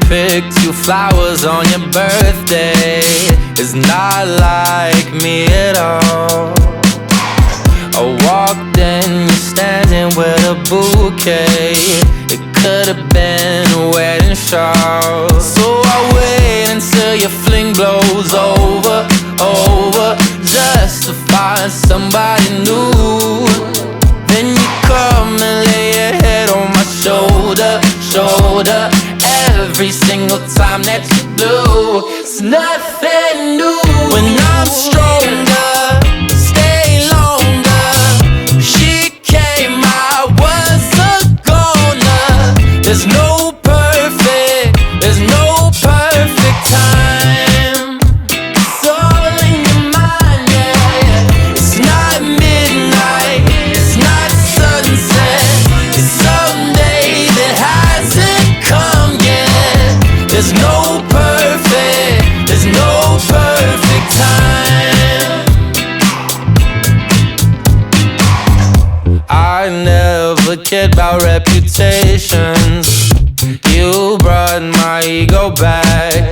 picked you flowers on your birthday. It's not like me at all. I walked in, you're standing with a bouquet. It could've been a wedding shawl. So I wait until your fling blows over, just to find somebody new. Then you come and lay your head on my shoulder. Every single time that you do, it's nothing new. When I'm stronger, stay longer. She came, I was a goner. There's no perfect time. It's all in your mind, yeah. It's not midnight, it's not sunset. It's someday that hasn't come yet. There's no perfect time. I never cared about reputations. You brought my ego back.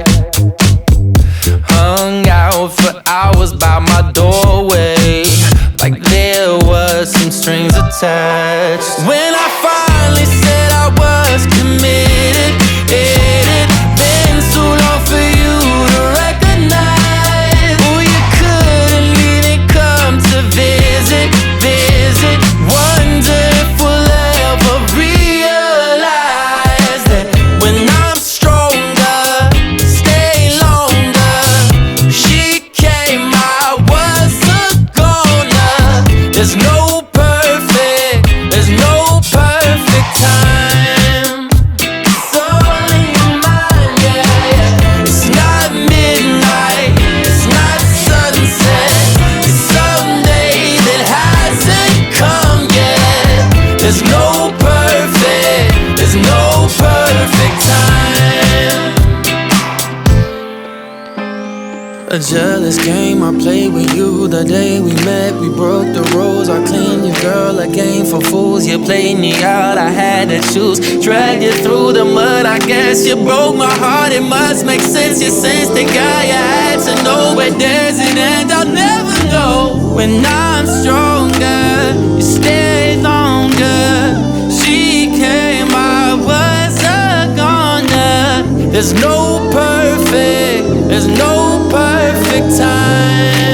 Hung out for hours by my doorway, like there was some strings attached. When I finally said I was committed, it had been too long for you to recognize. Oh, you couldn't even come to visit. Wonder if we'll ever realize that when I'm stronger, stay longer. She came, I was a goner. There's no perfect time. It's all in your mind, yeah. It's not midnight, it's not sunset. It's someday that hasn't come yet. There's no perfect time. A jealous game I played with you the day we met. We broke the rules, I cleaned you, girl, a game for fools. You played me out, I had to choose. Dragged you through the mud, I guess you broke my heart. It must make sense, you sensed the guy you had to know. Where there's an end, I'll never know. When I'm stronger, you stay longer. She came, I was a goner. There's no perfect time.